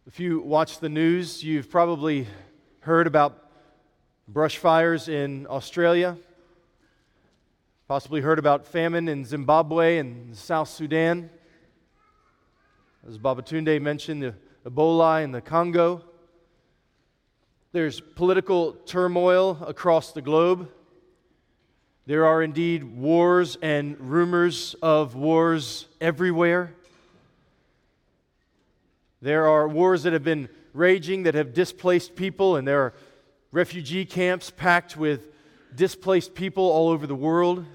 If you watch the news, you've probably heard about brush fires in Australia, possibly heard about famine in Zimbabwe and South Sudan. As Babatunde mentioned, the Ebola in the Congo. There's political turmoil across the globe. There are indeed wars and rumors of wars everywhere. There are wars that have been raging that have displaced people, and there are refugee camps packed with displaced people all over the world.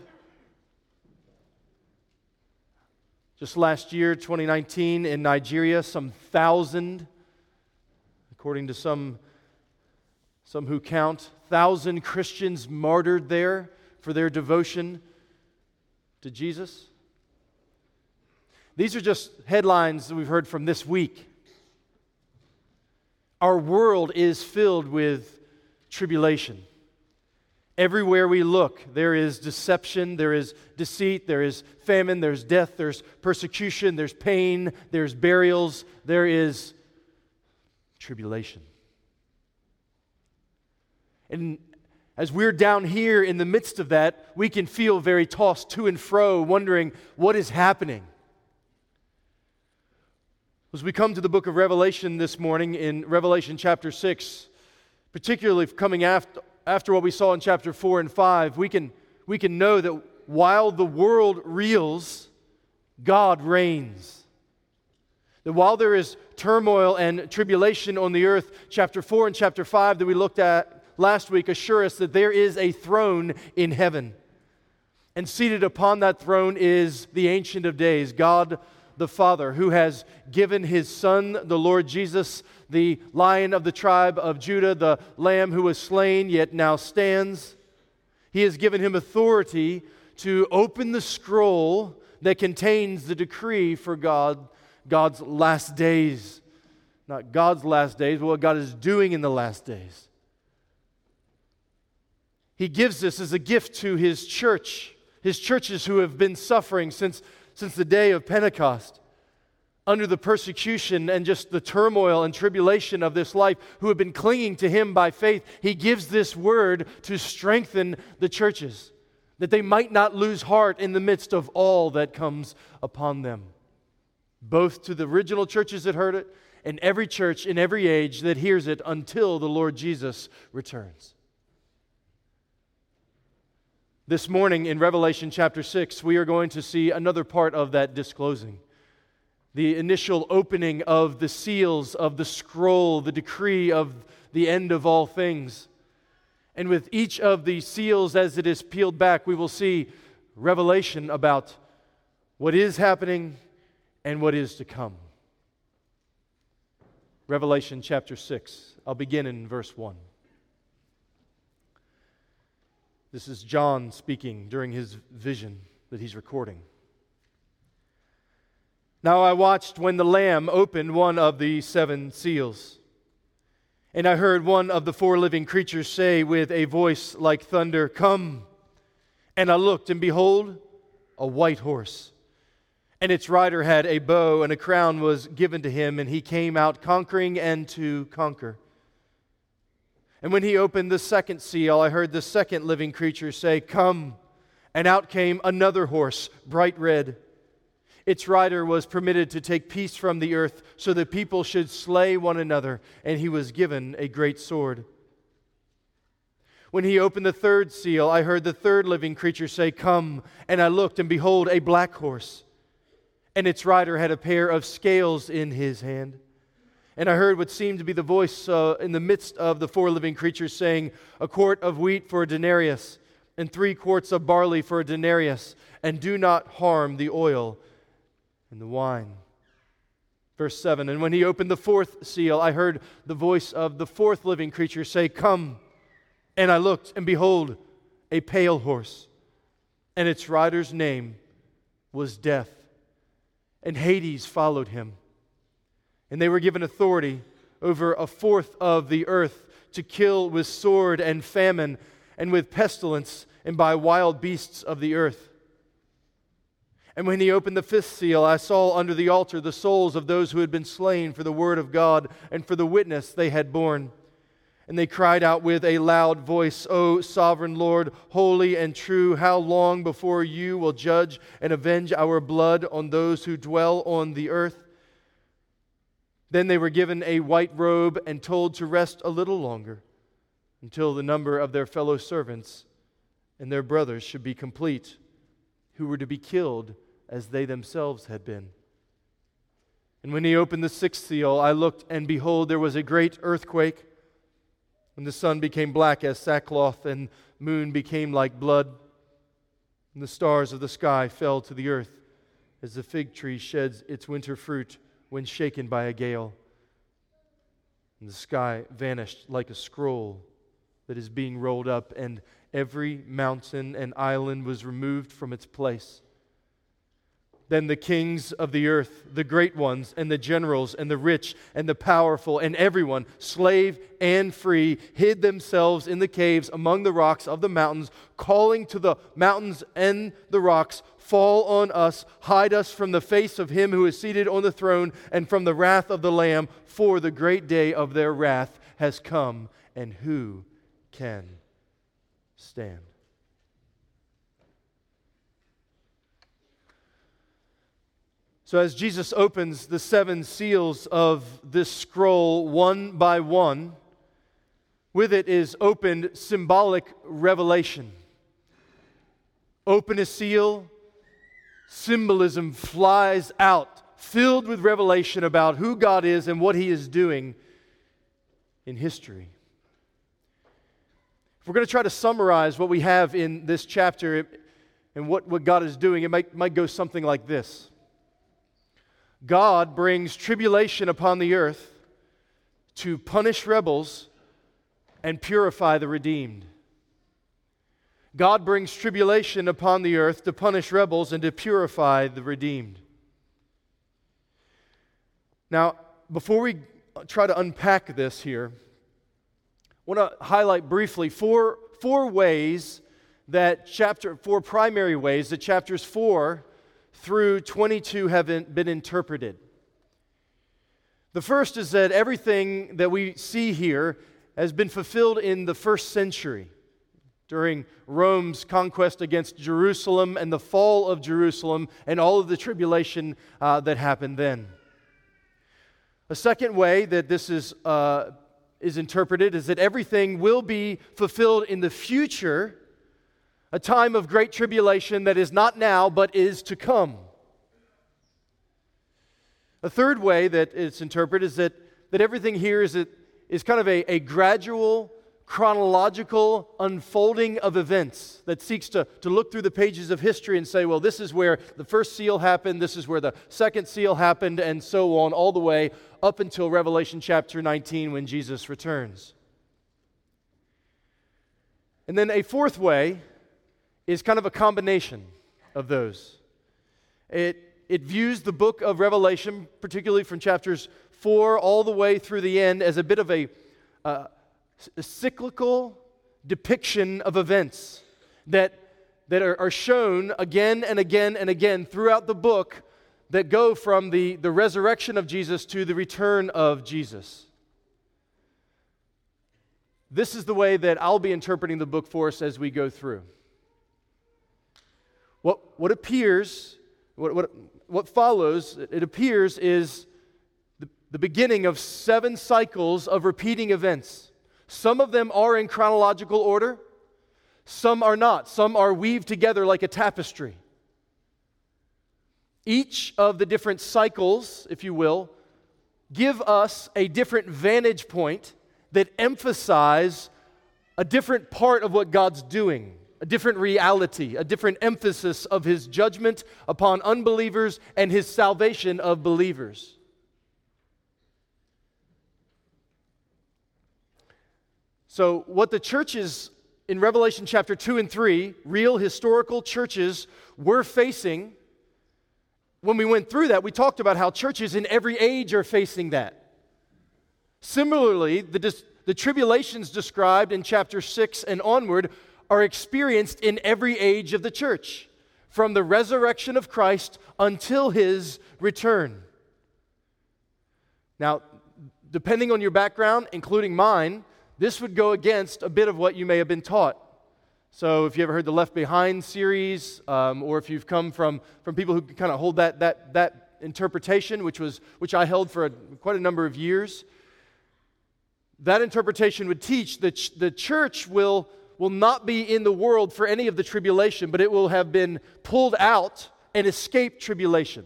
Just last year, 2019, in Nigeria, some 1,000, according to some who count, 1,000 Christians martyred there for their devotion to Jesus. These are just headlines that we've heard from this week. Our world is filled with tribulation. Everywhere we look, there is deception, there is deceit, there is famine, there's death, there's persecution, there's pain, there's burials, there is tribulation. And as we're down here in the midst of that, we can feel very tossed to and fro, wondering what is happening. As we come to the book of Revelation this morning, in Revelation chapter 6, particularly coming after what we saw in chapter 4 and 5, we can know that while the world reels, God reigns. That while there is turmoil and tribulation on the earth, chapter 4 and chapter 5 that we looked at last week assure us that there is a throne in heaven. And seated upon that throne is the Ancient of Days, God the Father, who has given His Son, the Lord Jesus, the Lion of the tribe of Judah, the Lamb who was slain yet now stands. He has given Him authority to open the scroll that contains the decree for God's last days. Not God's last days, but what God is doing in the last days. He gives this as a gift to His church, His churches who have been suffering since the day of Pentecost, under the persecution and just the turmoil and tribulation of this life, who have been clinging to Him by faith. He gives this word to strengthen the churches, that they might not lose heart in the midst of all that comes upon them, both to the original churches that heard it and every church in every age that hears it until the Lord Jesus returns. This morning in Revelation chapter 6, we are going to see another part of that disclosing. The initial opening of the seals of the scroll, the decree of the end of all things. And with each of the seals as it is peeled back, we will see revelation about what is happening and what is to come. Revelation chapter 6. I'll begin in verse 1. This is John speaking during his vision that he's recording. Now I watched when the Lamb opened one of the 7 seals. And I heard one of the 4 living creatures say with a voice like thunder, "Come!" And I looked, and behold, a white horse. And its rider had a bow, and a crown was given to him, and he came out conquering and to conquer. And when he opened the 2nd seal, I heard the 2nd living creature say, "Come!" And out came another horse, bright red. Its rider was permitted to take peace from the earth, so that people should slay one another, and he was given a great sword. When he opened the 3rd seal, I heard the 3rd living creature say, "Come!" And I looked, and behold, a black horse. And its rider had a pair of scales in his hand. And I heard what seemed to be the voice in the midst of the 4 living creatures saying, "A quart of wheat for a denarius, and 3 quarts of barley for a denarius, and do not harm the oil and the wine." Verse 7, and when he opened the 4th seal, I heard the voice of the 4th living creature say, "Come!" And I looked, and behold, a pale horse, and its rider's name was Death, and Hades followed him. And they were given authority over 1/4 of the earth to kill with sword and famine and with pestilence and by wild beasts of the earth. And when he opened the fifth seal, I saw under the altar the souls of those who had been slain for the word of God and for the witness they had borne. And they cried out with a loud voice, O sovereign Lord, holy and true, how long before you will judge and avenge our blood on those who dwell on the earth? Then they were given a white robe and told to rest a little longer, until the number of their fellow servants and their brothers should be complete, who were to be killed as they themselves had been. And when he opened the sixth seal, I looked, and behold, there was a great earthquake, and the sun became black as sackcloth, and moon became like blood, and the stars of the sky fell to the earth, as the fig tree sheds its winter fruit when shaken by a gale. And the sky vanished like a scroll that is being rolled up, and every mountain and island was removed from its place. Then the kings of the earth, the great ones, and the generals, and the rich, and the powerful, and everyone, slave and free, hid themselves in the caves among the rocks of the mountains, calling to the mountains and the rocks, fall on us, hide us from the face of him who is seated on the throne, and from the wrath of the Lamb, for the great day of their wrath has come, and who can stand? So as Jesus opens the seven seals of this scroll one by one, with it is opened symbolic revelation. Open a seal, symbolism flies out, filled with revelation about who God is and what He is doing in history. If we're going to try to summarize what we have in this chapter and what God is doing, it might go something like this. God brings tribulation upon the earth to punish rebels and purify the redeemed. God brings tribulation upon the earth to punish rebels and to purify the redeemed. Now, before we try to unpack this here, I want to highlight briefly four ways that four primary ways that chapters 4 through 22 have been interpreted. The first is that everything that we see here has been fulfilled in the first century, during Rome's conquest against Jerusalem and the fall of Jerusalem and all of the tribulation that happened then. A second way that this is interpreted is that everything will be fulfilled in the future, a time of great tribulation that is not now but is to come. A third way that it's interpreted is that everything here is kind of a gradual, chronological unfolding of events that seeks to look through the pages of history and say, well, this is where the first seal happened, this is where the second seal happened, and so on, all the way up until Revelation chapter 19 when Jesus returns. And then a fourth way is kind of a combination of those. It views the book of Revelation, particularly from chapters 4 all the way through the end, as a bit of a cyclical depiction of events that are shown again and again and again throughout the book that go from the resurrection of Jesus to the return of Jesus. This is the way that I'll be interpreting the book for us as we go through. What appears, what follows, it appears, is the beginning of 7 cycles of repeating events. Some of them are in chronological order, some are not. Some are weaved together like a tapestry. Each of the different cycles, if you will, give us a different vantage point that emphasize a different part of what God's doing. A different reality, a different emphasis of His judgment upon unbelievers and His salvation of believers. So what the churches in Revelation chapter 2 and 3, real historical churches, were facing, when we went through that, we talked about how churches in every age are facing that. Similarly, the tribulations described in chapter 6 and onward are experienced in every age of the church. from the resurrection of Christ until his return. Now, depending on your background, including mine, this would go against a bit of what you may have been taught. So if you ever heard the Left Behind series, or if you've come from people who kind of hold that interpretation, which I held for quite a number of years, that interpretation would teach that the church will not be in the world for any of the tribulation, but it will have been pulled out and escaped tribulation.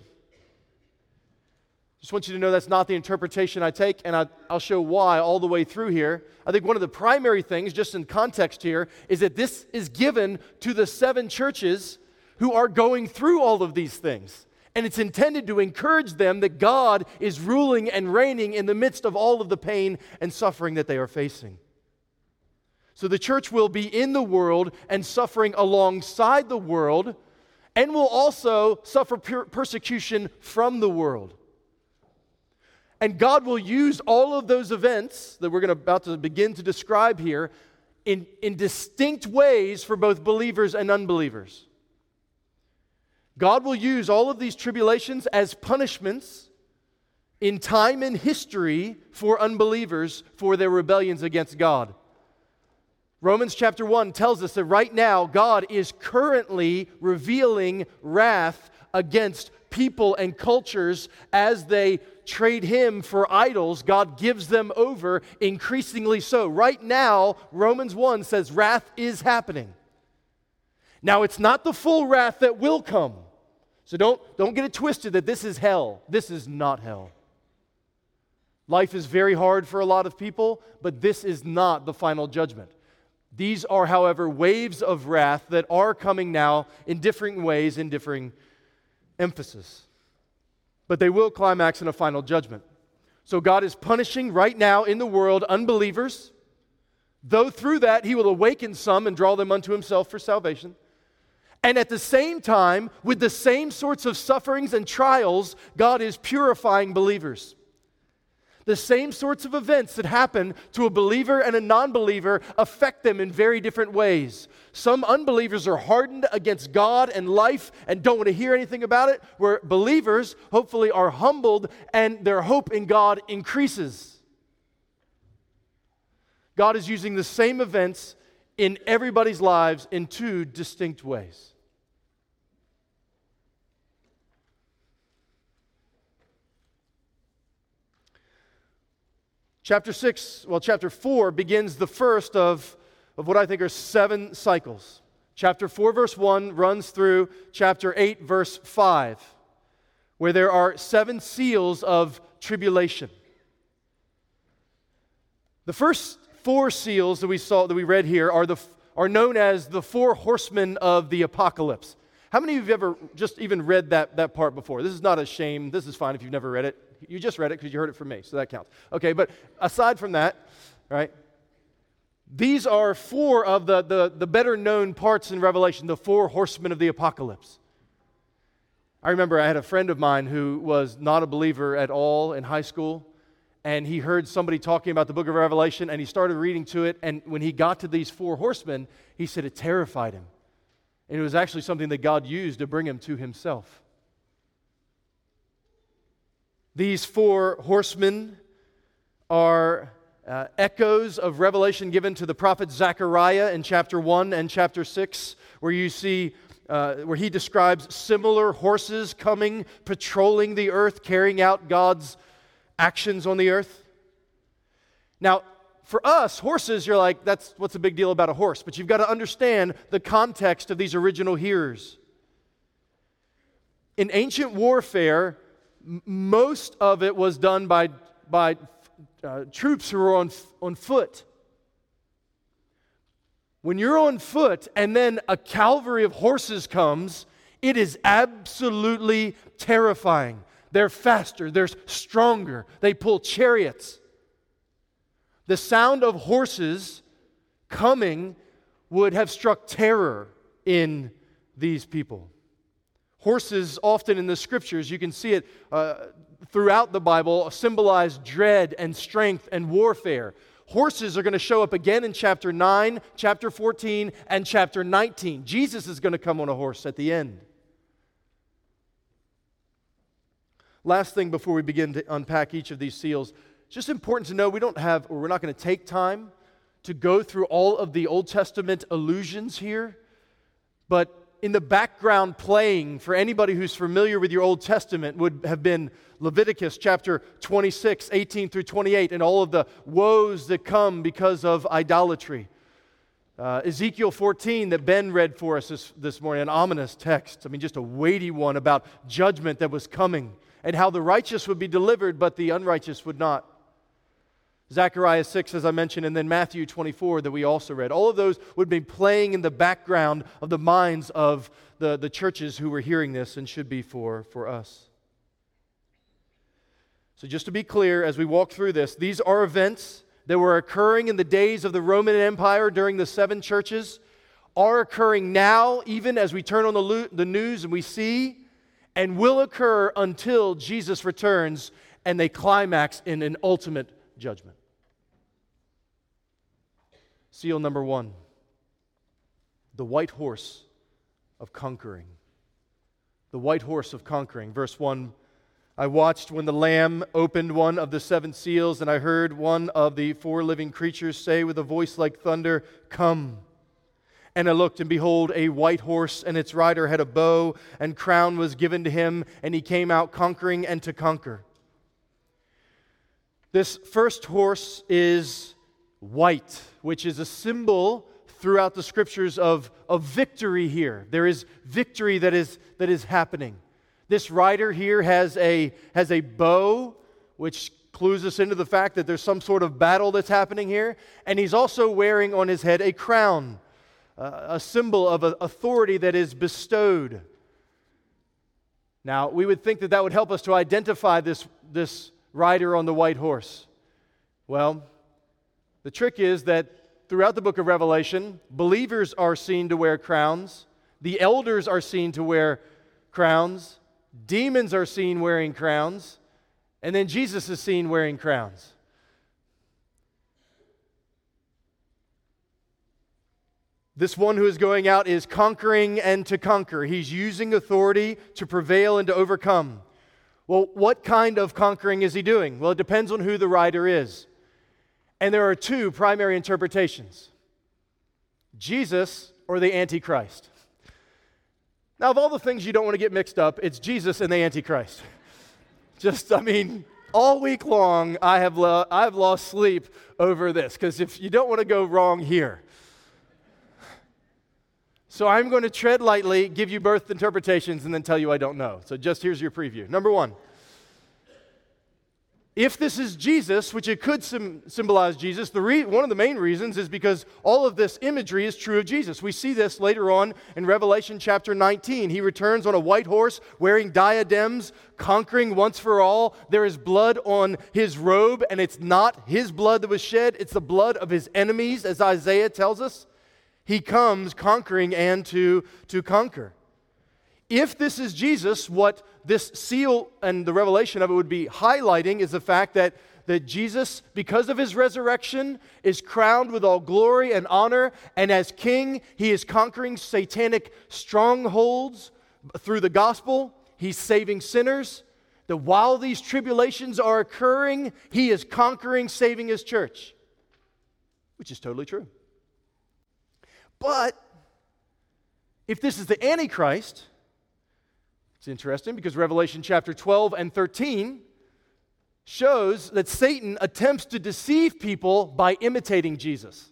Just want you to know that's not the interpretation I take, and I'll show why all the way through here. I think one of the primary things, just in context here, is that this is given to the 7 churches who are going through all of these things. And it's intended to encourage them that God is ruling and reigning in the midst of all of the pain and suffering that they are facing. So the church will be in the world and suffering alongside the world, and will also suffer persecution from the world. And God will use all of those events that we're about to begin to describe here in distinct ways for both believers and unbelievers. God will use all of these tribulations as punishments in time and history for unbelievers for their rebellions against God. Romans chapter 1 tells us that right now God is currently revealing wrath against people and cultures as they trade Him for idols. God gives them over increasingly so. Right now, Romans 1 says wrath is happening. Now, it's not the full wrath that will come. So don't get it twisted that this is hell. This is not hell. Life is very hard for a lot of people, but this is not the final judgment. These are, however, waves of wrath that are coming now in different ways, in differing emphasis. But they will climax in a final judgment. So God is punishing right now in the world unbelievers, though through that He will awaken some and draw them unto Himself for salvation. And at the same time, with the same sorts of sufferings and trials, God is purifying believers. The same sorts of events that happen to a believer and a non-believer affect them in very different ways. Some unbelievers are hardened against God and life and don't want to hear anything about it, where believers hopefully are humbled and their hope in God increases. God is using the same events in everybody's lives in 2 distinct ways. Chapter 4 begins the first of what I think are 7 cycles. Chapter 4, verse 1 runs through chapter 8, verse 5, where there are 7 seals of tribulation. The first 4 seals that we read here are known as the 4 horsemen of the apocalypse. How many of you have ever just even read that part before? This is not a shame. This is fine if you've never read it. You just read it because you heard it from me, so that counts. Okay, but aside from that, right, these are 4 of the better-known parts in Revelation, the 4 horsemen of the apocalypse. I remember I had a friend of mine who was not a believer at all in high school, and he heard somebody talking about the book of Revelation, and he started reading to it, and when he got to these 4 horsemen, he said it terrified him. And it was actually something that God used to bring him to Himself. These 4 horsemen are echoes of revelation given to the prophet Zechariah in chapter 1 and chapter 6, where you see where he describes similar horses coming, patrolling the earth, carrying out God's actions on the earth. Now, for us, horses, you're like, what's the big deal about a horse? But you've got to understand the context of these original hearers. In ancient warfare, most of it was done by troops who were on foot. When you're on foot and then a cavalry of horses comes, it is absolutely terrifying. They're faster, they're stronger, they pull chariots. The sound of horses coming would have struck terror in these people. Horses, often in the Scriptures, you can see it throughout the Bible, symbolize dread and strength and warfare. Horses are going to show up again in chapter 9, chapter 14, and chapter 19. Jesus is going to come on a horse at the end. Last thing before we begin to unpack each of these seals, it's just important to know we're not going to take time to go through all of the Old Testament allusions here, but in the background playing for anybody who's familiar with your Old Testament would have been Leviticus chapter 26, 18 through 28, and all of the woes that come because of idolatry. Ezekiel 14 that Ben read for us this morning, an ominous text. I mean, just a weighty one about judgment that was coming and how the righteous would be delivered, but the unrighteous would not. Zechariah 6, as I mentioned, and then Matthew 24 that we also read. All of those would be playing in the background of the minds of the churches who were hearing this and should be for us. So just to be clear, as we walk through this, these are events that were occurring in the days of the Roman Empire during the 7 churches, are occurring now, even as we turn on the news and we see, and will occur until Jesus returns and they climax in an ultimate judgment. Seal number 1, the white horse of conquering. The white horse of conquering. Verse 1, I watched when the Lamb opened one of the 7 seals, and I heard one of the 4 living creatures say with a voice like thunder, "Come." And I looked, and behold, a white horse, and its rider had a bow, and crown was given to him, and he came out conquering and to conquer. This first horse is white, which is a symbol throughout the Scriptures of victory here. There is victory that is happening. This rider here has a bow, which clues us into the fact that there's some sort of battle that's happening here. And he's also wearing on his head a crown, a symbol of authority that is bestowed. Now, we would think that would help us to identify this rider on the white horse. Well, the trick is that throughout the book of Revelation, believers are seen to wear crowns, the elders are seen to wear crowns, demons are seen wearing crowns, and then Jesus is seen wearing crowns. This one who is going out is conquering and to conquer. He's using authority to prevail and to overcome. Well, what kind of conquering is he doing? Well, it depends on who the rider is. And there are 2 primary interpretations: Jesus or the Antichrist. Now, of all the things you don't want to get mixed up, it's Jesus and the Antichrist. All week long, I've lost sleep over this, because if you don't want to go wrong here. So I'm going to tread lightly, give you both interpretations, and then tell you I don't know. So just here's your preview. Number 1. If this is Jesus, which it could symbolize Jesus, one of the main reasons is because all of this imagery is true of Jesus. We see this later on in Revelation chapter 19. He returns on a white horse, wearing diadems, conquering once for all. There is blood on his robe, and it's not his blood that was shed, it's the blood of his enemies, as Isaiah tells us. He comes conquering and to conquer. If this is Jesus, what this seal and the revelation of it would be highlighting is the fact that Jesus, because of his resurrection, is crowned with all glory and honor, and as king, he is conquering satanic strongholds through the gospel. He's saving sinners. That while these tribulations are occurring, he is conquering, saving his church, which is totally true. But if this is the Antichrist, it's interesting because Revelation chapter 12 and 13 shows that Satan attempts to deceive people by imitating Jesus.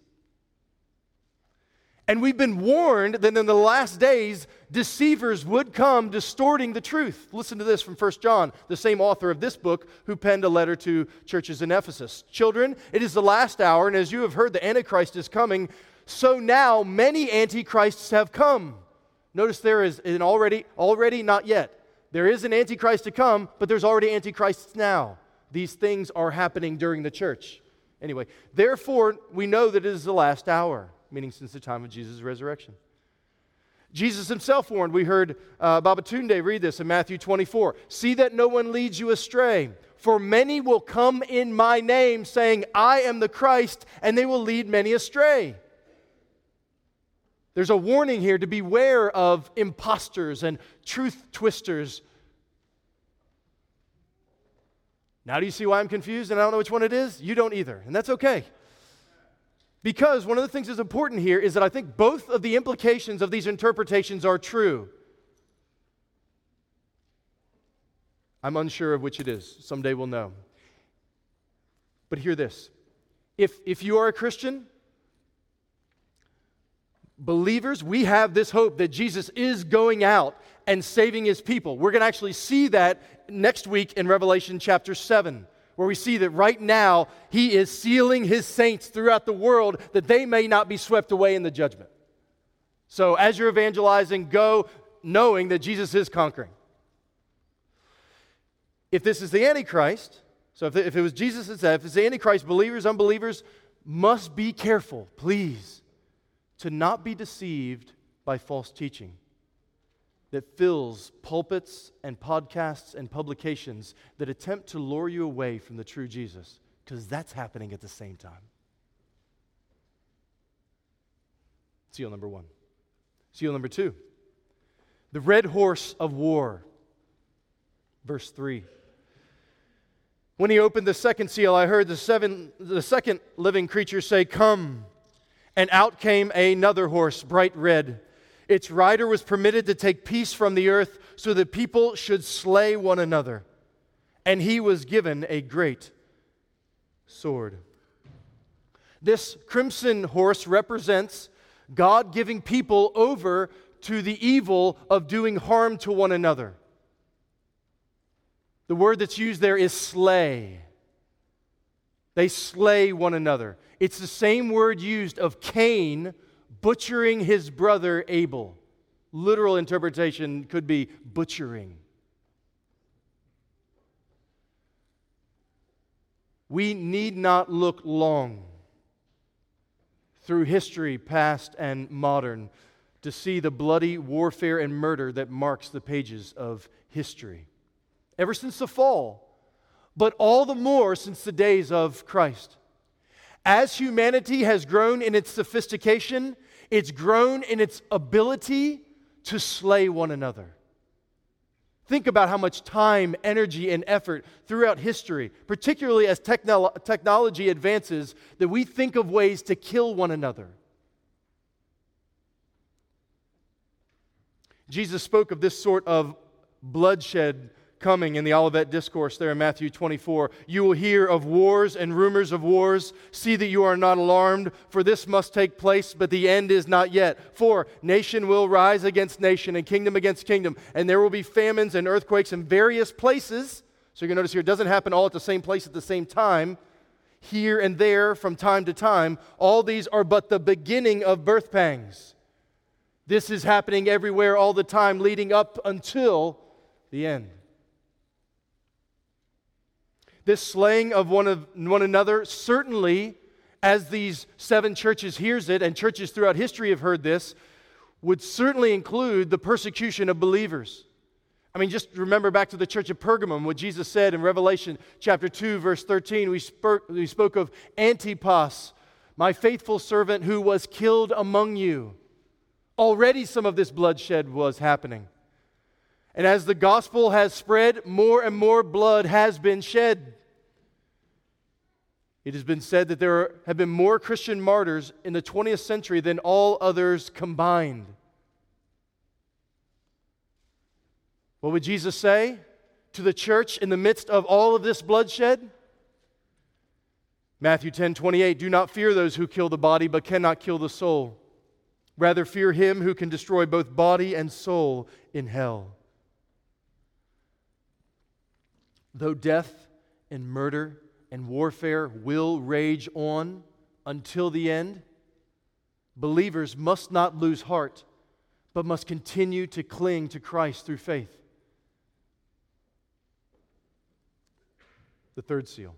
And we've been warned that in the last days, deceivers would come distorting the truth. Listen to this from 1 John, the same author of this book who penned a letter to churches in Ephesus. Children, it is the last hour, and as you have heard, the Antichrist is coming. So now many antichrists have come. Notice there is an already, not yet. There is an Antichrist to come, but there's already Antichrists now. These things are happening during the church. Anyway, therefore, we know that it is the last hour, meaning since the time of Jesus' resurrection. Jesus himself warned. We heard Babatunde read this in Matthew 24. See that no one leads you astray, for many will come in my name, saying, I am the Christ, and they will lead many astray. There's a warning here to beware of imposters and truth twisters. Now do you see why I'm confused and I don't know which one it is? You don't either, and that's okay. Because one of the things that's important here is that I think both of the implications of these interpretations are true. I'm unsure of which it is. Someday we'll know. But hear this. If you are a Christian, believers, we have this hope that Jesus is going out and saving his people. We're going to actually see that next week in Revelation chapter 7, where we see that right now he is sealing his saints throughout the world that they may not be swept away in the judgment. So as you're evangelizing, go knowing that Jesus is conquering. If this is the Antichrist, so if it was Jesus that said, if it's the Antichrist, believers, unbelievers must be careful, please, to not be deceived by false teaching that fills pulpits and podcasts and publications that attempt to lure you away from the true Jesus, because that's happening at the same time. Seal number 1. Seal number 2. The red horse of war. Verse 3. When he opened the second seal, I heard the second living creature say, "Come." And out came another horse, bright red. Its rider was permitted to take peace from the earth so that people should slay one another. And he was given a great sword. This crimson horse represents God giving people over to the evil of doing harm to one another. The word that's used there is slay. They slay one another. It's the same word used of Cain butchering his brother Abel. Literal interpretation could be butchering. We need not look long through history, past and modern, to see the bloody warfare and murder that marks the pages of history. Ever since the fall, but all the more since the days of Christ. As humanity has grown in its sophistication, it's grown in its ability to slay one another. Think about how much time, energy, and effort throughout history, particularly as technology advances, that we think of ways to kill one another. Jesus spoke of this sort of bloodshed coming in the Olivet Discourse there in Matthew 24. You will hear of wars and rumors of wars. See that you are not alarmed, for this must take place, but the end is not yet. For nation will rise against nation and kingdom against kingdom, and there will be famines and earthquakes in various places. So you're going to notice here, it doesn't happen all at the same place at the same time. Here and there from time to time. All these are but the beginning of birth pangs. This is happening everywhere all the time, leading up until the end. This slaying of one another, certainly, as these 7 churches hears it, and churches throughout history have heard this, would certainly include the persecution of believers. I mean, just remember back to the church of Pergamum, what Jesus said in Revelation chapter 2, verse 13. We spoke of Antipas, my faithful servant who was killed among you. Already some of this bloodshed was happening. And as the gospel has spread, more and more blood has been shed. It has been said that there have been more Christian martyrs in the 20th century than all others combined. What would Jesus say to the church in the midst of all of this bloodshed? Matthew 10:28, do not fear those who kill the body but cannot kill the soul. Rather fear him who can destroy both body and soul in hell. Though death and murder and warfare will rage on until the end, believers must not lose heart, but must continue to cling to Christ through faith. The third seal.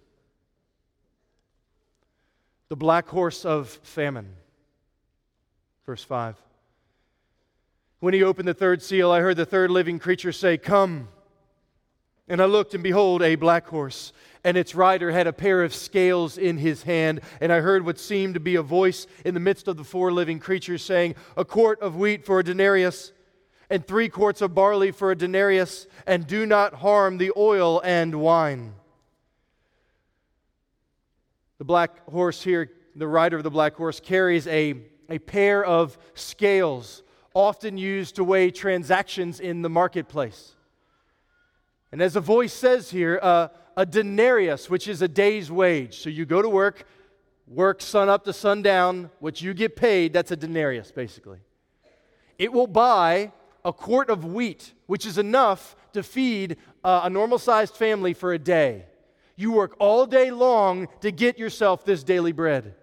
The black horse of famine. Verse 5. When he opened the third seal, I heard the third living creature say, "Come." And I looked, and behold, a black horse, and its rider had a pair of scales in his hand. And I heard what seemed to be a voice in the midst of the 4 living creatures saying, "A quart of wheat for a denarius, and 3 quarts of barley for a denarius, and do not harm the oil and wine." The black horse here, the rider of the black horse, carries a pair of scales, often used to weigh transactions in the marketplace. And as the voice says here, a denarius, which is a day's wage. So you go to work sun up to sundown, what you get paid, that's a denarius, basically. It will buy a quart of wheat, which is enough to feed a normal-sized family for a day. You work all day long to get yourself this daily bread.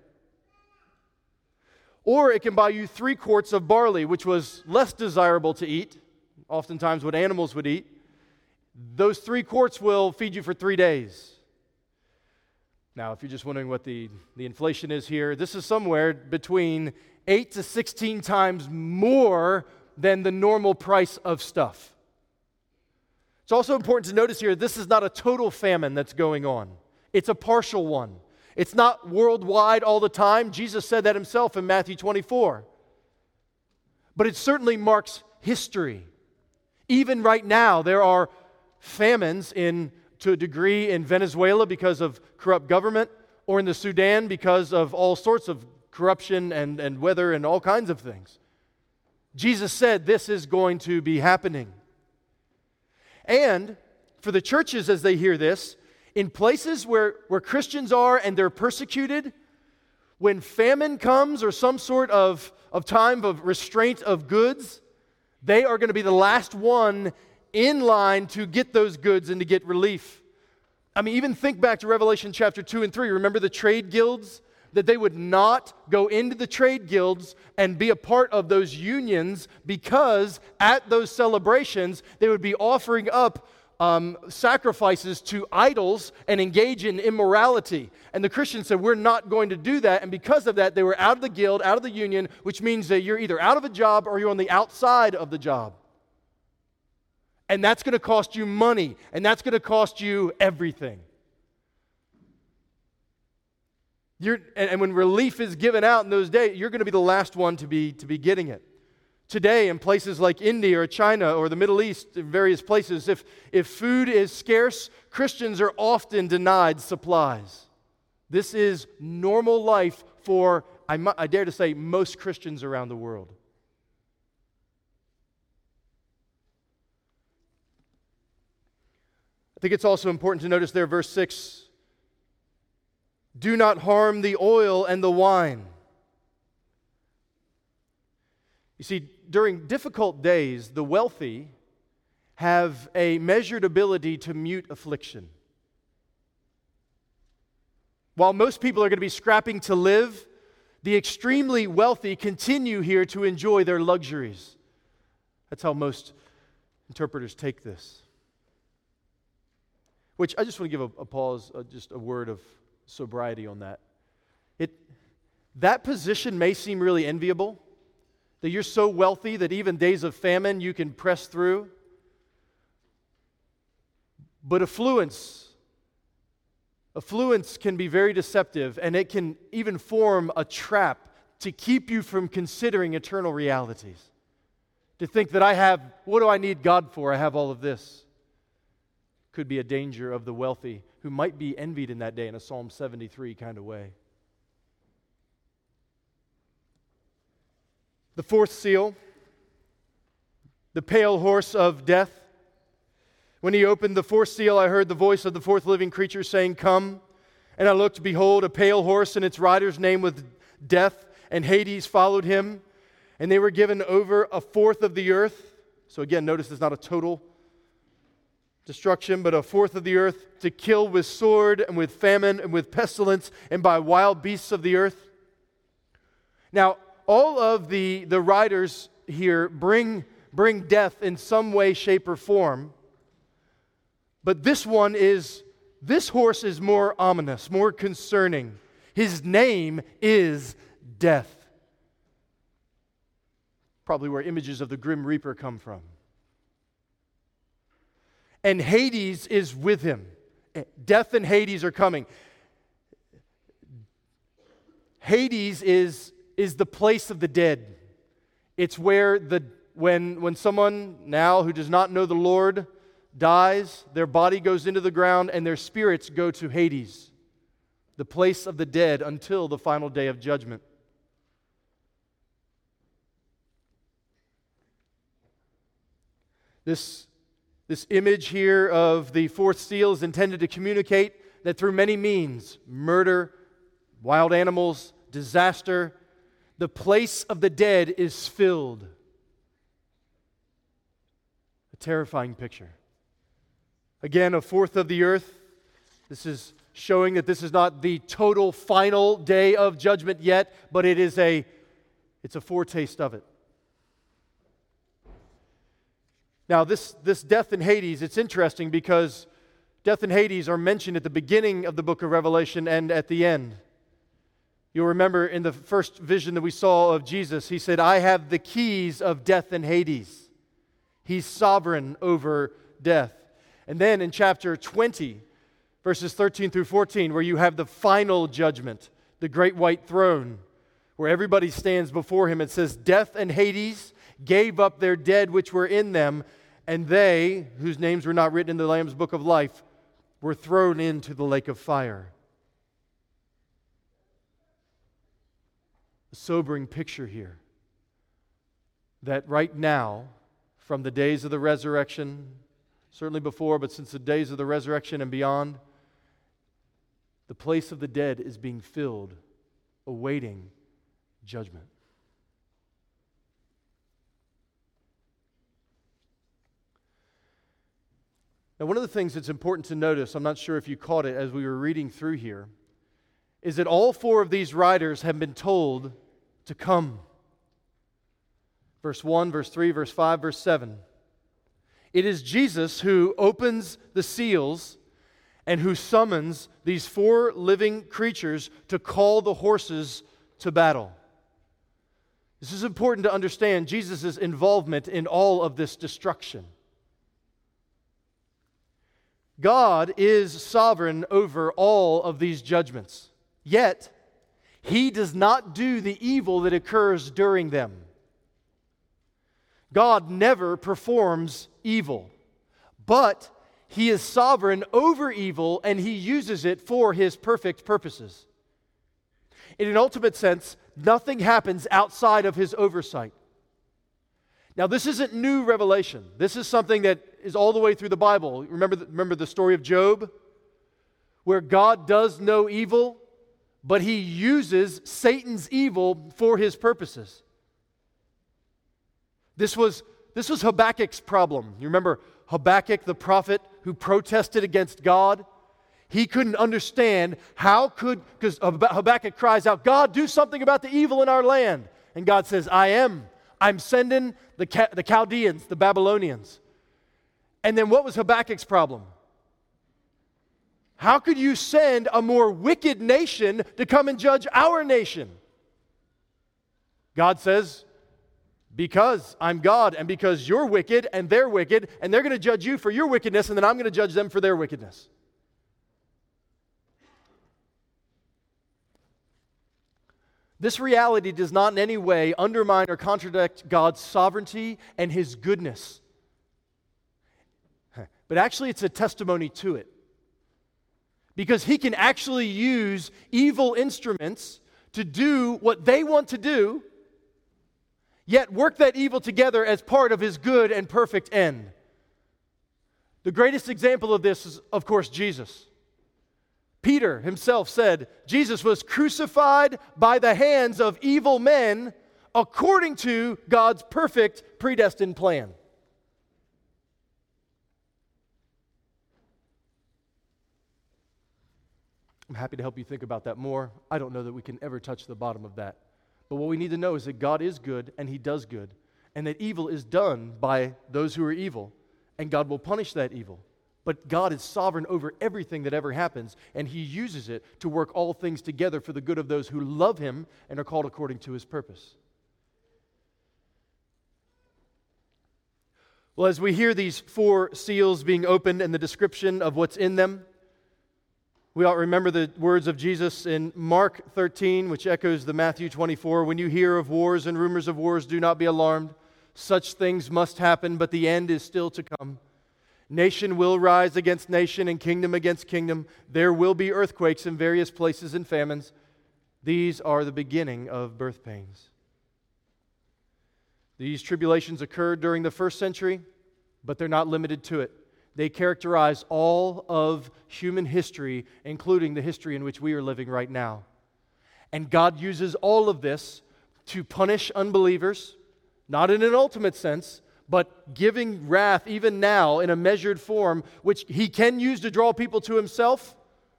Or it can buy you 3 quarts of barley, which was less desirable to eat, oftentimes what animals would eat. Those 3 quarts will feed you for 3 days. Now, if you're just wondering what the inflation is here, this is somewhere between 8 to 16 times more than the normal price of stuff. It's also important to notice here, this is not a total famine that's going on. It's a partial one. It's not worldwide all the time. Jesus said that himself in Matthew 24. But it certainly marks history. Even right now, there are famines to a degree in Venezuela because of corrupt government, or in the Sudan because of all sorts of corruption and weather and all kinds of things. Jesus said this is going to be happening. And for the churches as they hear this, in places where Christians are and they're persecuted, when famine comes or some sort of time of restraint of goods, they are going to be the last one in line to get those goods and to get relief. I mean, even think back to Revelation chapter 2 and 3. Remember the trade guilds? That they would not go into the trade guilds and be a part of those unions because at those celebrations they would be offering up sacrifices to idols and engage in immorality. And the Christians said, we're not going to do that. And because of that, they were out of the guild, out of the union, which means that you're either out of a job or you're on the outside of the job. And that's going to cost you money, and that's going to cost you everything. And when relief is given out in those days, you're going to be the last one to be getting it. Today, in places like India or China or the Middle East, in various places, if food is scarce, Christians are often denied supplies. This is normal life for, I dare to say, most Christians around the world. I think it's also important to notice there, verse 6, do not harm the oil and the wine. You see, during difficult days, the wealthy have a measured ability to mute affliction. While most people are going to be scrapping to live, the extremely wealthy continue here to enjoy their luxuries. That's how most interpreters take this. Which I just want to give a pause, just a word of sobriety on that. That position may seem really enviable, that you're so wealthy that even days of famine you can press through. But affluence can be very deceptive, and it can even form a trap to keep you from considering eternal realities. To think that what do I need God for? I have all of this. Could be a danger of the wealthy who might be envied in that day in a Psalm 73 kind of way. The fourth seal, the pale horse of death. When he opened the fourth seal, I heard the voice of the fourth living creature saying, "Come." And I looked, behold, a pale horse, and its rider's name was Death, and Hades followed him. And they were given over a fourth of the earth. So again, notice it's not a total destruction, but a fourth of the earth, to kill with sword and with famine and with pestilence and by wild beasts of the earth. Now, all of the riders here bring death in some way, shape, or form. But this horse is more ominous, more concerning. His name is Death. Probably where images of the Grim Reaper come from. And Hades is with him. Death and Hades are coming. Hades is the place of the dead. It's where when someone now who does not know the Lord dies, their body goes into the ground and their spirits go to Hades, the place of the dead until the final day of judgment. This image here of the fourth seal is intended to communicate that through many means, murder, wild animals, disaster, the place of the dead is filled. A terrifying picture. Again, a fourth of the earth. This is showing that this is not the total final day of judgment yet, but it's a foretaste of it. Now, this death in Hades, it's interesting because death and Hades are mentioned at the beginning of the book of Revelation and at the end. You'll remember in the first vision that we saw of Jesus, he said, I have the keys of death and Hades. He's sovereign over death. And then in chapter 20, verses 13 through 14, where you have the final judgment, the great white throne, where everybody stands before him, it says, death and Hades gave up their dead which were in them, and they, whose names were not written in the Lamb's book of life, were thrown into the lake of fire. A sobering picture here that right now, from the days of the resurrection, certainly before, but since the days of the resurrection and beyond, the place of the dead is being filled, awaiting judgment. Now, one of the things that's important to notice, I'm not sure if you caught it as we were reading through here, is that all four of these riders have been told to come. Verse 1, verse 3, verse 5, verse 7. It is Jesus who opens the seals and who summons these four living creatures to call the horses to battle. This is important to understand Jesus' involvement in all of this destruction. God is sovereign over all of these judgments. Yet, He does not do the evil that occurs during them. God never performs evil, but He is sovereign over evil and He uses it for His perfect purposes. In an ultimate sense, nothing happens outside of His oversight. Now, this isn't new revelation. This is something that is all the way through the Bible. Remember the story of Job, where God does no evil, but He uses Satan's evil for His purposes. This was Habakkuk's problem. You remember Habakkuk, the prophet who protested against God? He couldn't understand because Habakkuk cries out, God, do something about the evil in our land. And God says, I'm sending the Chaldeans, the Babylonians. And then what was Habakkuk's problem? How could you send a more wicked nation to come and judge our nation? God says, because I'm God and because you're wicked and they're wicked and they're going to judge you for your wickedness and then I'm going to judge them for their wickedness. This reality does not in any way undermine or contradict God's sovereignty and His goodness. But actually it's a testimony to it. Because He can actually use evil instruments to do what they want to do, yet work that evil together as part of His good and perfect end. The greatest example of this is, of course, Jesus. Peter himself said, Jesus was crucified by the hands of evil men according to God's perfect predestined plan. I'm happy to help you think about that more. I don't know that we can ever touch the bottom of that. But what we need to know is that God is good and He does good, and that evil is done by those who are evil, and God will punish that evil. But God is sovereign over everything that ever happens, and He uses it to work all things together for the good of those who love Him and are called according to His purpose. Well, as we hear these four seals being opened and the description of what's in them, we ought to remember the words of Jesus in Mark 13, which echoes the Matthew 24. When you hear of wars and rumors of wars, do not be alarmed. Such things must happen, but the end is still to come. Nation will rise against nation and kingdom against kingdom. There will be earthquakes in various places and famines. These are the beginning of birth pains. These tribulations occurred during the first century, but they're not limited to it. They characterize all of human history, including the history in which we are living right now. And God uses all of this to punish unbelievers, not in an ultimate sense, but giving wrath even now in a measured form, which He can use to draw people to Himself.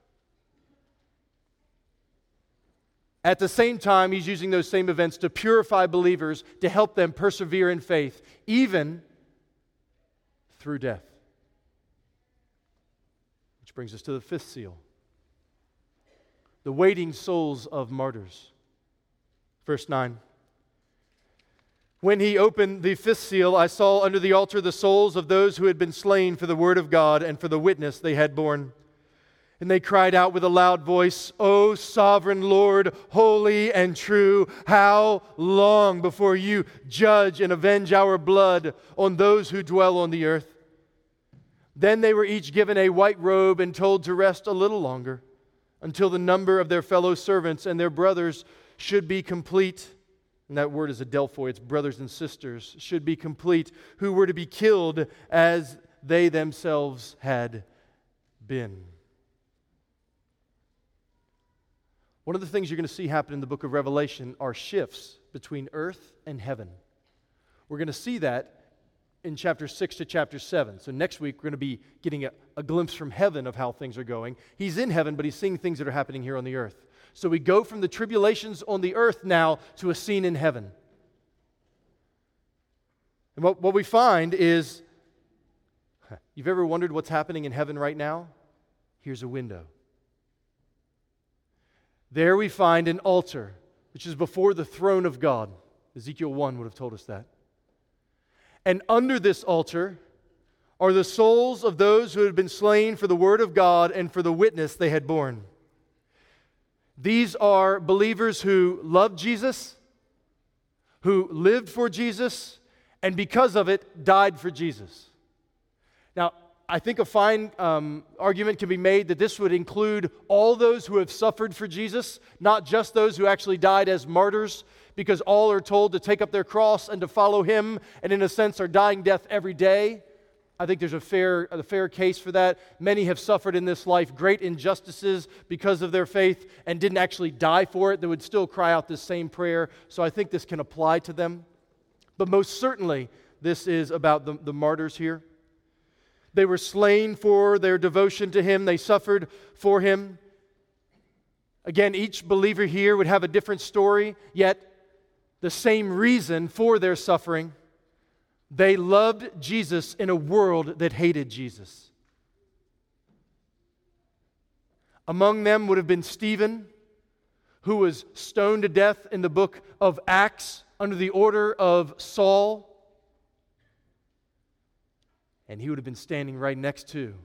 At the same time, He's using those same events to purify believers, to help them persevere in faith, even through death. Which brings us to the fifth seal. The waiting souls of martyrs. Verse 9. When He opened the fifth seal, I saw under the altar the souls of those who had been slain for the word of God and for the witness they had borne. And they cried out with a loud voice, O sovereign Lord, holy and true, how long before You judge and avenge our blood on those who dwell on the earth? Then they were each given a white robe and told to rest a little longer, until the number of their fellow servants and their brothers should be complete. And that word is adelphoi, it's brothers and sisters, should be complete, who were to be killed as they themselves had been. One of the things you're going to see happen in the book of Revelation are shifts between earth and heaven. We're going to see that in chapter 6 to chapter 7. So next week we're going to be getting a glimpse from heaven of how things are going. He's in heaven, but He's seeing things that are happening here on the earth. So we go from the tribulations on the earth now to a scene in heaven. And what we find is, you've ever wondered what's happening in heaven right now? Here's a window. There we find an altar, which is before the throne of God. Ezekiel 1 would have told us that. And under this altar are the souls of those who had been slain for the word of God and for the witness they had borne. These are believers who loved Jesus, who lived for Jesus, and because of it, died for Jesus. Now, I think a fine argument can be made that this would include all those who have suffered for Jesus, not just those who actually died as martyrs, because all are told to take up their cross and to follow Him, and in a sense are dying death every day. I think there's a fair case for that. Many have suffered in this life great injustices because of their faith and didn't actually die for it. They would still cry out this same prayer. So I think this can apply to them. But most certainly, this is about the martyrs here. They were slain for their devotion to Him. They suffered for Him. Again, each believer here would have a different story, yet the same reason for their suffering. They loved Jesus in a world that hated Jesus. Among them would have been Stephen, who was stoned to death in the book of Acts under the order of Saul. And he would have been standing right next to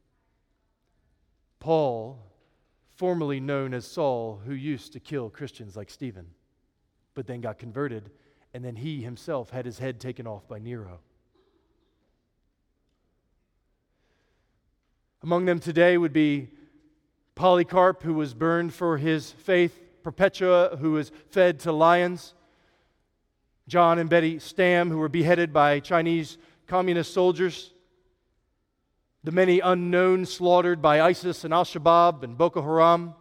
Paul, formerly known as Saul, who used to kill Christians like Stephen, but then got converted, and then he himself had his head taken off by Nero. Among them today would be Polycarp, who was burned for his faith, Perpetua, who was fed to lions, John and Betty Stam, who were beheaded by Chinese communist soldiers, the many unknown slaughtered by ISIS and Al-Shabaab and Boko Haram,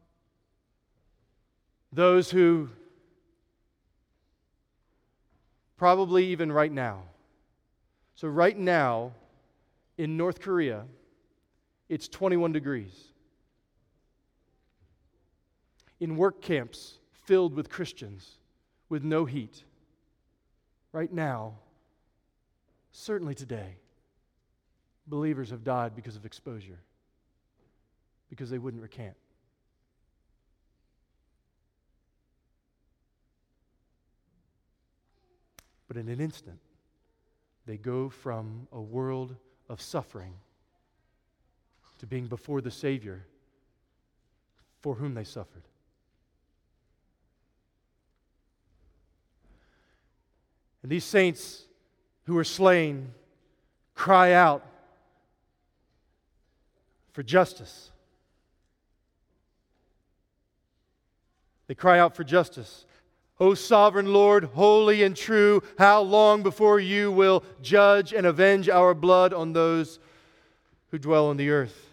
those who probably even right now. So right now in North Korea, it's 21 degrees. In work camps filled with Christians with no heat. Right now, certainly today, believers have died because of exposure, because they wouldn't recant. But in an instant, they go from a world of suffering to being before the Savior for whom they suffered. And these saints who were slain cry out for justice. They cry out for justice. O sovereign Lord, holy and true, how long before you will judge and avenge our blood on those who dwell on the earth?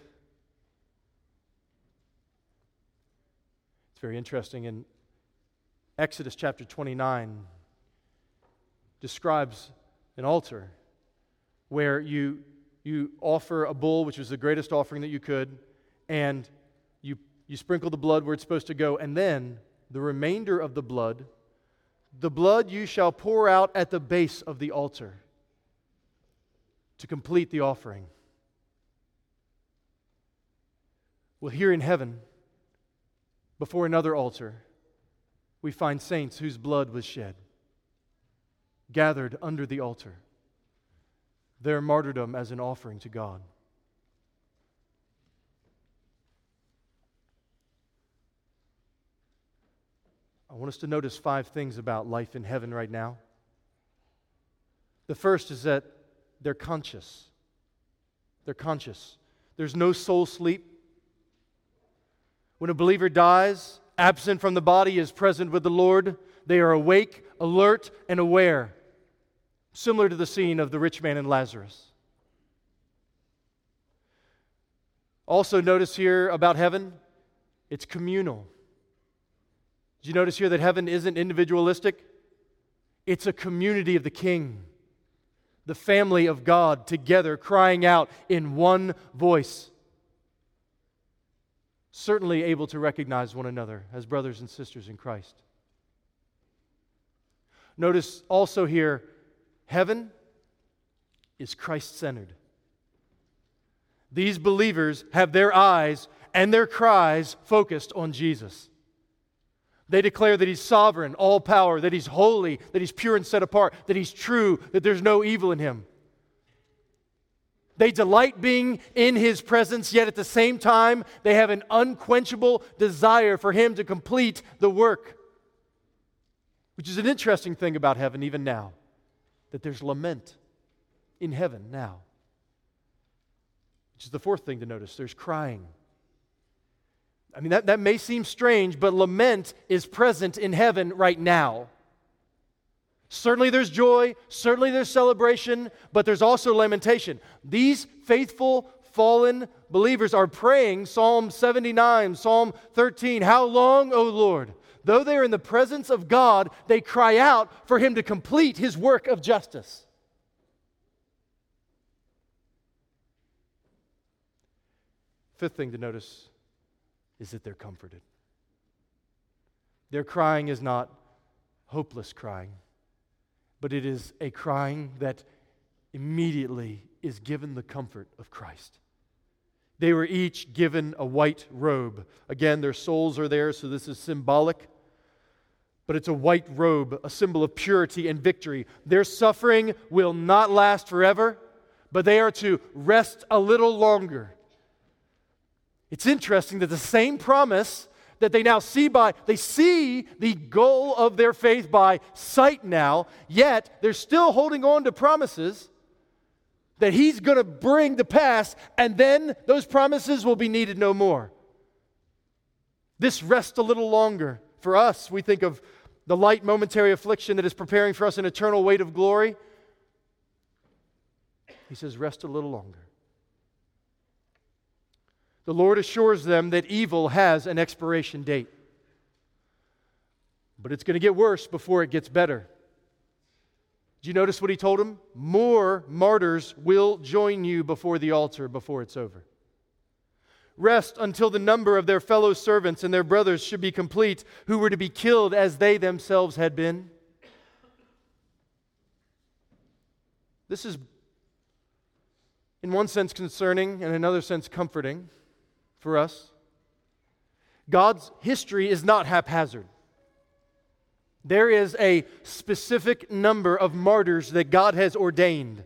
It's very interesting. In Exodus chapter 29 describes an altar where you offer a bull, which was the greatest offering that you could, and you sprinkle the blood where it's supposed to go, and then the remainder of the blood you shall pour out at the base of the altar to complete the offering. Well, here in heaven, before another altar, we find saints whose blood was shed, gathered under the altar, their martyrdom as an offering to God. I want us to notice 5 things about life in heaven right now. The first is that they're conscious. They're conscious. There's no soul sleep. When a believer dies, absent from the body is present with the Lord. They are awake, alert, and aware. Similar to the scene of the rich man and Lazarus. Also notice here about heaven, it's communal. Did you notice here that heaven isn't individualistic? It's a community of the King, the family of God together crying out in one voice. Certainly able to recognize one another as brothers and sisters in Christ. Notice also here, heaven is Christ-centered. These believers have their eyes and their cries focused on Jesus. They declare that He's sovereign, all power, that He's holy, that He's pure and set apart, that He's true, that there's no evil in Him. They delight being in His presence, yet at the same time, they have an unquenchable desire for Him to complete the work. Which is an interesting thing about heaven even now, that there's lament in heaven now. Which is the fourth thing to notice, there's crying. I mean, that may seem strange, but lament is present in heaven right now. Certainly there's joy, certainly there's celebration, but there's also lamentation. These faithful, fallen believers are praying Psalm 79, Psalm 13, how long, O Lord? Though they are in the presence of God, they cry out for Him to complete His work of justice. Fifth thing to notice is that they're comforted. Their crying is not hopeless crying, but it is a crying that immediately is given the comfort of Christ. They were each given a white robe. Again, their souls are there, so this is symbolic. But it's a white robe, a symbol of purity and victory. Their suffering will not last forever, but they are to rest a little longer. It's interesting that the same promise that they now see they see the goal of their faith by sight now, yet they're still holding on to promises that He's going to bring to pass, and then those promises will be needed no more. This rest a little longer. For us, we think of the light momentary affliction that is preparing for us an eternal weight of glory. He says, rest a little longer. The Lord assures them that evil has an expiration date. But it's going to get worse before it gets better. Did you notice what He told them? More martyrs will join you before the altar before it's over. Rest until the number of their fellow servants and their brothers should be complete, who were to be killed as they themselves had been. This is, in one sense, concerning, and in another sense, comforting for us. God's history is not haphazard. There is a specific number of martyrs that God has ordained.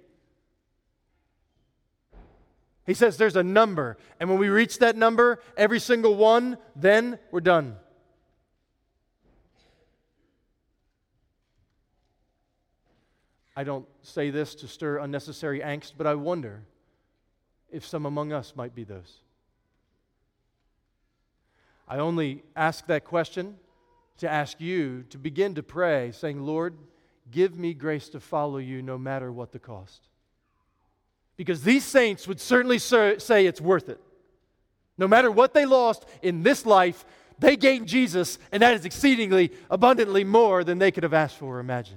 He says there's a number, and when we reach that number, every single one, then we're done. I don't say this to stir unnecessary angst, but I wonder if some among us might be those. I only ask that question to ask you to begin to pray, saying, Lord, give me grace to follow you no matter what the cost. Because these saints would certainly say it's worth it. No matter what they lost in this life, they gained Jesus, and that is exceedingly, abundantly more than they could have asked for or imagined.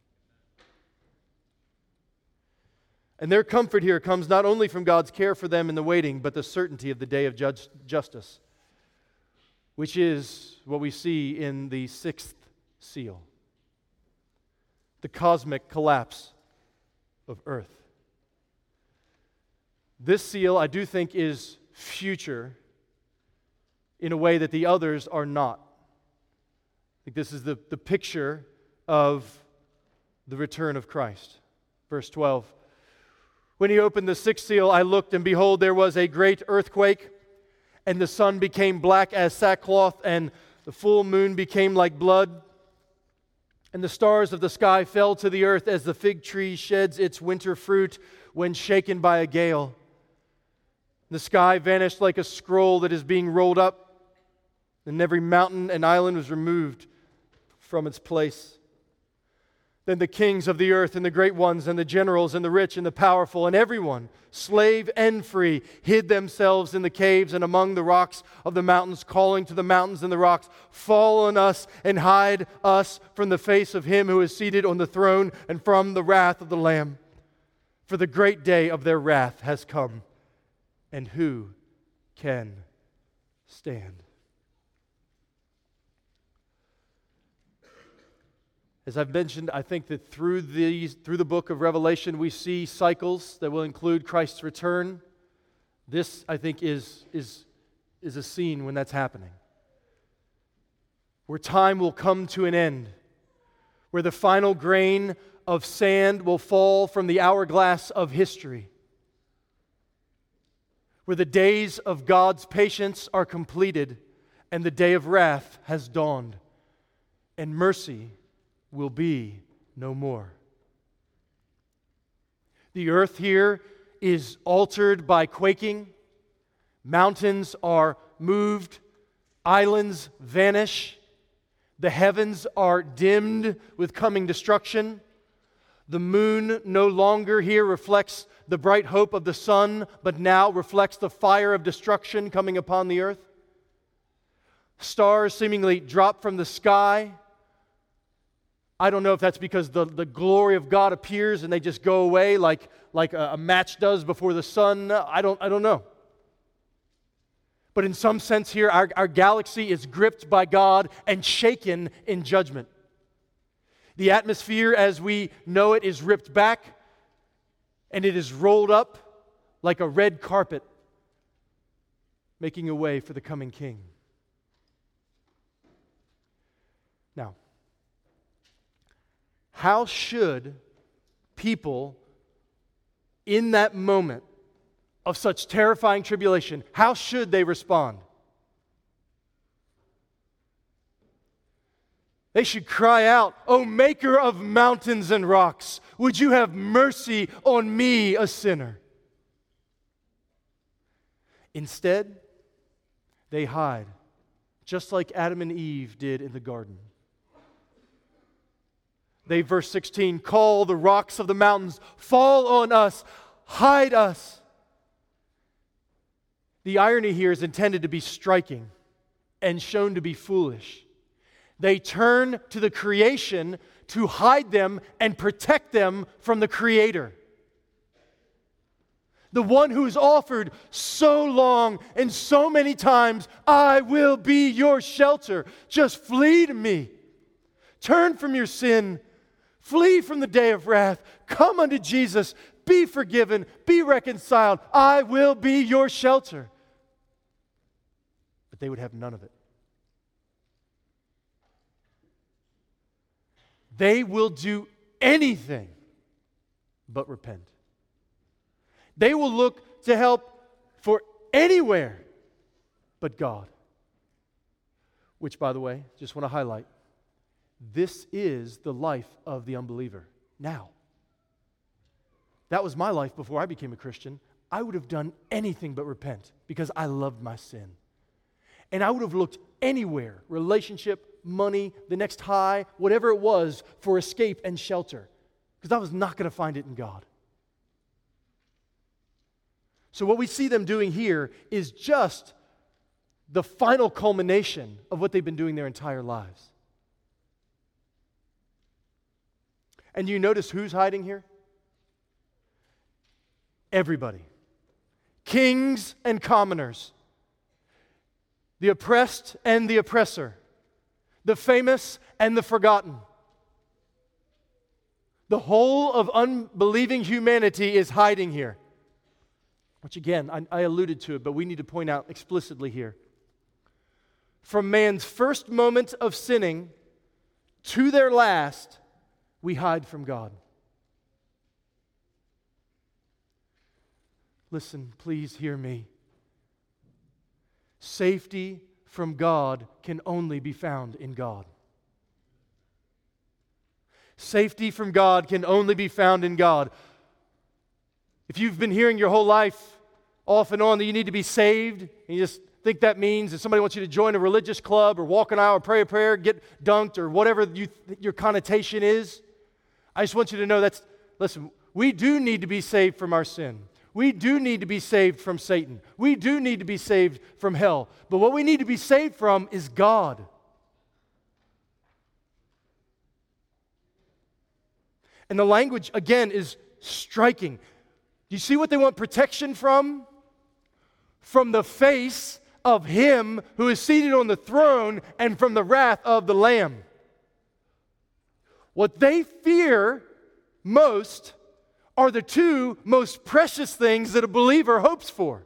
And their comfort here comes not only from God's care for them in the waiting, but the certainty of the day of justice, which is what we see in the sixth seal, the cosmic collapse of earth. This seal, I do think, is future in a way that the others are not. I think this is the picture of the return of Christ. Verse 12. When he opened the sixth seal, I looked, and behold, there was a great earthquake, and the sun became black as sackcloth, and the full moon became like blood, and the stars of the sky fell to the earth as the fig tree sheds its winter fruit when shaken by a gale. The sky vanished like a scroll that is being rolled up, and every mountain and island was removed from its place. Then the kings of the earth and the great ones and the generals and the rich and the powerful and everyone, slave and free, hid themselves in the caves and among the rocks of the mountains, calling to the mountains and the rocks, fall on us and hide us from the face of him who is seated on the throne and from the wrath of the Lamb. For the great day of their wrath has come, and who can stand? As I've mentioned, I think that through the book of Revelation, we see cycles that will include Christ's return. This, I think, is a scene when that's happening, where time will come to an end, where the final grain of sand will fall from the hourglass of history, where the days of God's patience are completed and the day of wrath has dawned, and mercy will be no more. The earth here is altered by quaking. Mountains are moved. Islands vanish. The heavens are dimmed with coming destruction. The moon no longer here reflects the bright hope of the sun, but now reflects the fire of destruction coming upon the earth. Stars seemingly drop from the sky. I don't know if that's because the glory of God appears and they just go away like a match does before the sun. I don't know. But in some sense here, our galaxy is gripped by God and shaken in judgment. The atmosphere as we know it is ripped back, and it is rolled up like a red carpet, making a way for the coming King. Now, how should people in that moment of such terrifying tribulation, how should they respond? They should cry out, "O maker of mountains and rocks, would you have mercy on me, a sinner?" Instead, they hide, just like Adam and Eve did in the garden. They, verse 16, call the rocks of the mountains, fall on us, hide us. The irony here is intended to be striking and shown to be foolish. They turn to the creation to hide them and protect them from the Creator. The one who has offered so long and so many times, "I will be your shelter. Just flee to me. Turn from your sin. Flee from the day of wrath. Come unto Jesus. Be forgiven. Be reconciled. I will be your shelter." But they would have none of it. They will do anything but repent. They will look to help for anywhere but God. Which, by the way, just want to highlight, this is the life of the unbeliever now. That was my life before I became a Christian. I would have done anything but repent because I loved my sin. And I would have looked anywhere, relationship, money, the next high, whatever it was, for escape and shelter, because I was not going to find it in God. So what we see them doing here is just the final culmination of what they've been doing their entire lives. And you notice who's hiding here? Everybody. Kings and commoners. The oppressed and the oppressor. The famous and the forgotten. The whole of unbelieving humanity is hiding here. Which again, I alluded to it, but we need to point out explicitly here. From man's first moment of sinning to their last, we hide from God. Listen, please hear me. Safety from God can only be found in God. Safety from God can only be found in God. If you've been hearing your whole life off and on that you need to be saved, and you just think that means that somebody wants you to join a religious club or walk an aisle or pray a prayer, get dunked, or whatever your connotation is, I just want you to know listen, we do need to be saved from our sin. We do need to be saved from Satan. We do need to be saved from hell. But what we need to be saved from is God. And the language, again, is striking. Do you see what they want protection from? From the face of Him who is seated on the throne and from the wrath of the Lamb. What they fear most are the two most precious things that a believer hopes for.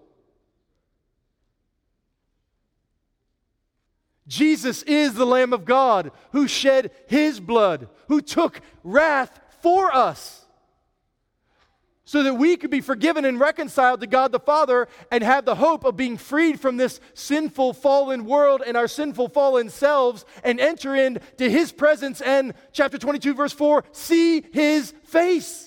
Jesus is the Lamb of God who shed His blood, who took wrath for us, so that we could be forgiven and reconciled to God the Father and have the hope of being freed from this sinful, fallen world and our sinful, fallen selves and enter into His presence and, chapter 22, verse 4, see His face.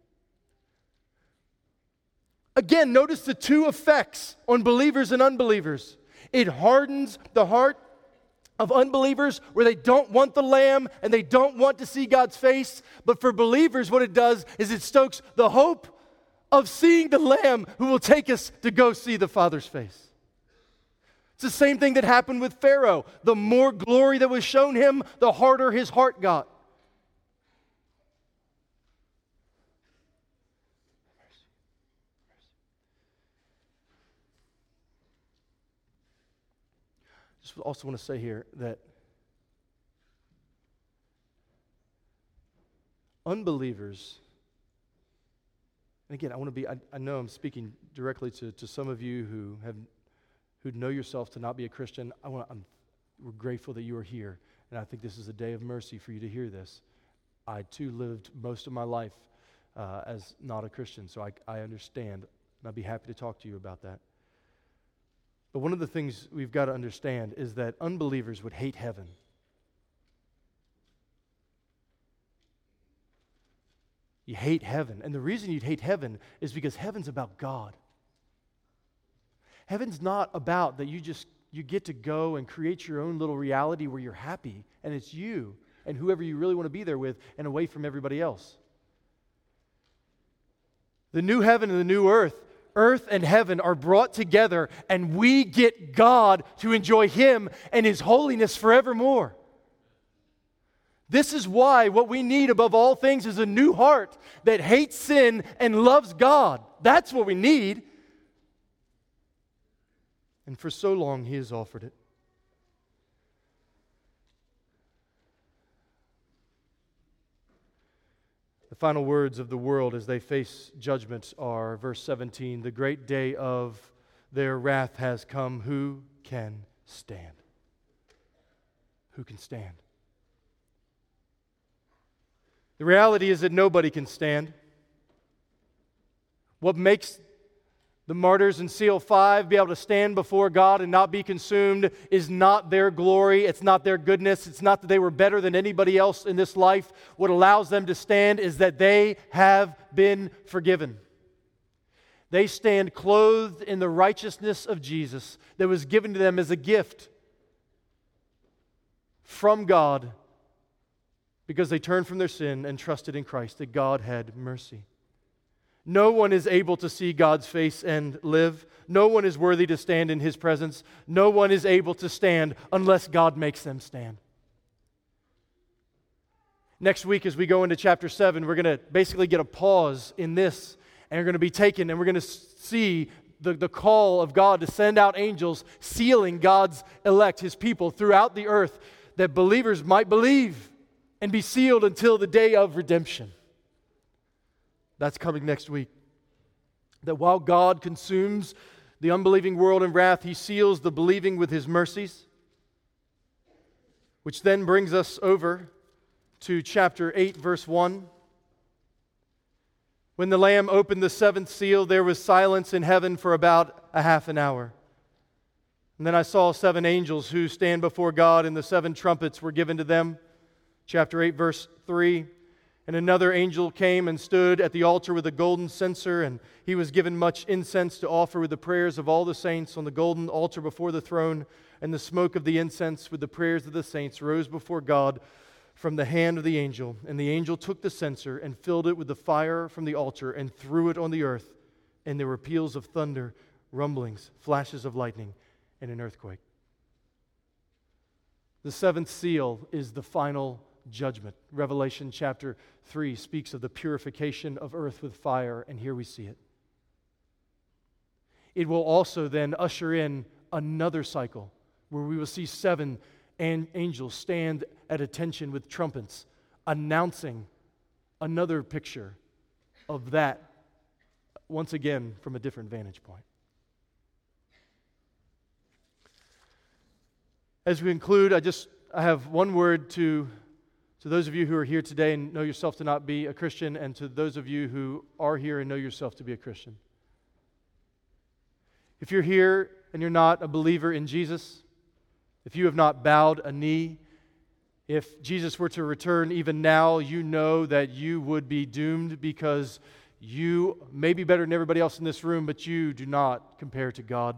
Again, notice the two effects on believers and unbelievers. It hardens the heart of unbelievers where they don't want the Lamb and they don't want to see God's face. But for believers, what it does is it stokes the hope of seeing the Lamb who will take us to go see the Father's face. It's the same thing that happened with Pharaoh. The more glory that was shown him, the harder his heart got. Just also want to say here that unbelievers, and again, I know I'm speaking directly to some of you who know yourself to not be a Christian. We're grateful that you are here, and I think this is a day of mercy for you to hear this. I too lived most of my life as not a Christian, so I understand, and I'd be happy to talk to you about that. But one of the things we've got to understand is that unbelievers would hate heaven. You hate heaven. And the reason you'd hate heaven is because heaven's about God. Heaven's not about that you get to go and create your own little reality where you're happy and it's you and whoever you really want to be there with and away from everybody else. The new heaven and the new earth and heaven are brought together, and we get God to enjoy Him and His holiness forevermore. This is why what we need above all things is a new heart that hates sin and loves God. That's what we need. And for so long, He has offered it. The final words of the world as they face judgment are, verse 17, the great day of their wrath has come. Who can stand? Who can stand? The reality is that nobody can stand. What makes the martyrs in Seal 5 be able to stand before God and not be consumed is not their glory, it's not their goodness, it's not that they were better than anybody else in this life. What allows them to stand is that they have been forgiven. They stand clothed in the righteousness of Jesus that was given to them as a gift from God because they turned from their sin and trusted in Christ, that God had mercy. No one is able to see God's face and live. No one is worthy to stand in His presence. No one is able to stand unless God makes them stand. Next week, as we go into chapter 7, we're going to basically get a pause in this, and we're going to be taken, and we're going to see the call of God to send out angels, sealing God's elect, His people, throughout the earth, that believers might believe and be sealed until the day of redemption. That's coming next week. That while God consumes the unbelieving world in wrath, He seals the believing with His mercies. Which then brings us over to chapter 8, verse 1. When the Lamb opened the seventh seal, there was silence in heaven for about a half an hour. And then I saw 7 angels who stand before God, and the 7 trumpets were given to them. Chapter 8, verse 3. And another angel came and stood at the altar with a golden censer, and he was given much incense to offer with the prayers of all the saints on the golden altar before the throne. And the smoke of the incense with the prayers of the saints rose before God from the hand of the angel. And the angel took the censer and filled it with the fire from the altar and threw it on the earth. And there were peals of thunder, rumblings, flashes of lightning, and an earthquake. The 7th seal is the final judgment. Revelation chapter 3 speaks of the purification of earth with fire, and here we see it. It will also then usher in another cycle where we will see 7 angels stand at attention with trumpets, announcing another picture of that, once again from a different vantage point. As we conclude, I have one word to those of you who are here today and know yourself to not be a Christian, and to those of you who are here and know yourself to be a Christian. If you're here and you're not a believer in Jesus, if you have not bowed a knee, if Jesus were to return even now, you know that you would be doomed because you may be better than everybody else in this room, but you do not compare to God.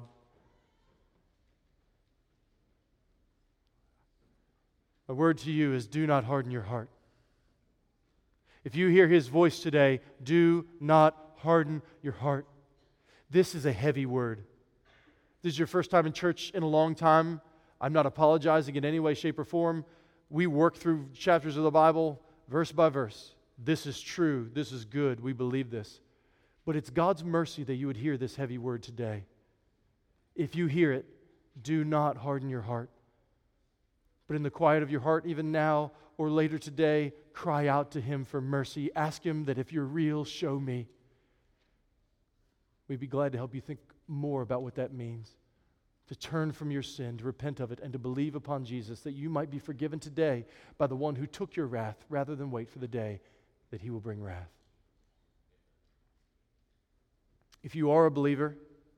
My word to you is, do not harden your heart. If you hear His voice today, do not harden your heart. This is a heavy word. This is your first time in church in a long time. I'm not apologizing in any way, shape, or form. We work through chapters of the Bible verse by verse. This is true. This is good. We believe this. But it's God's mercy that you would hear this heavy word today. If you hear it, do not harden your heart. But in the quiet of your heart, even now or later today, cry out to Him for mercy. Ask Him that if you're real, show me. We'd be glad to help you think more about what that means. To turn from your sin, to repent of it, and to believe upon Jesus, that you might be forgiven today by the one who took your wrath, rather than wait for the day that He will bring wrath. If you are a believer,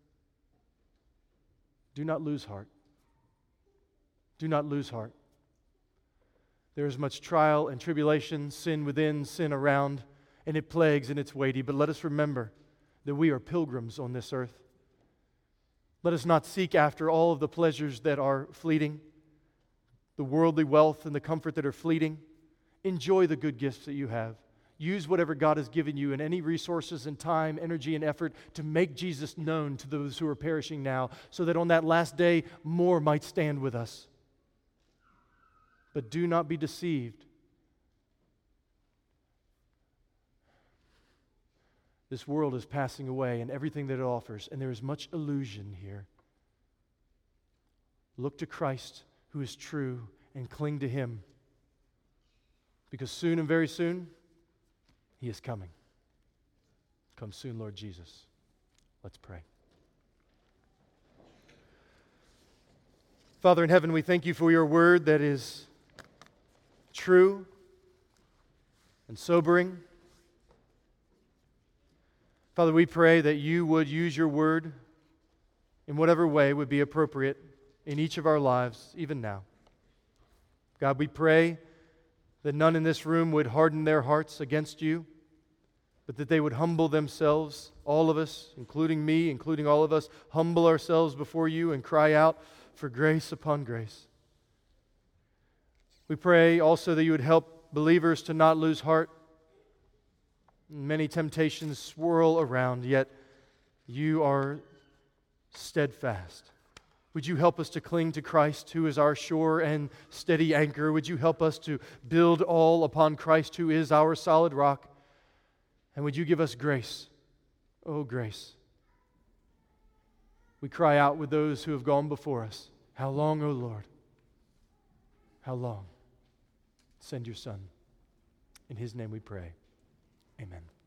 do not lose heart. Do not lose heart. There is much trial and tribulation, sin within, sin around, and it plagues and it's weighty. But let us remember that we are pilgrims on this earth. Let us not seek after all of the pleasures that are fleeting, the worldly wealth and the comfort that are fleeting. Enjoy the good gifts that you have. Use whatever God has given you and any resources and time, energy, and effort to make Jesus known to those who are perishing now, so that on that last day, more might stand with us. But do not be deceived. This world is passing away and everything that it offers, and there is much illusion here. Look to Christ, who is true, and cling to Him. Because soon and very soon, He is coming. Come soon, Lord Jesus. Let's pray. Father in heaven, we thank You for Your word that is true and sobering. Father, we pray that You would use Your word in whatever way would be appropriate in each of our lives, even now. God, we pray that none in this room would harden their hearts against You. but that they would humble themselves, all of us, including me, including all of us, humble ourselves before you and cry out for grace upon grace. We pray also that you would help believers to not lose heart. Many temptations swirl around, yet you are steadfast. Would you help us to cling to Christ, who is our sure and steady anchor? Would you help us to build all upon Christ, who is our solid rock? And would you give us grace? Oh, grace. We cry out with those who have gone before us. How long, O Lord? How long? Send your Son. In His name we pray. Amen.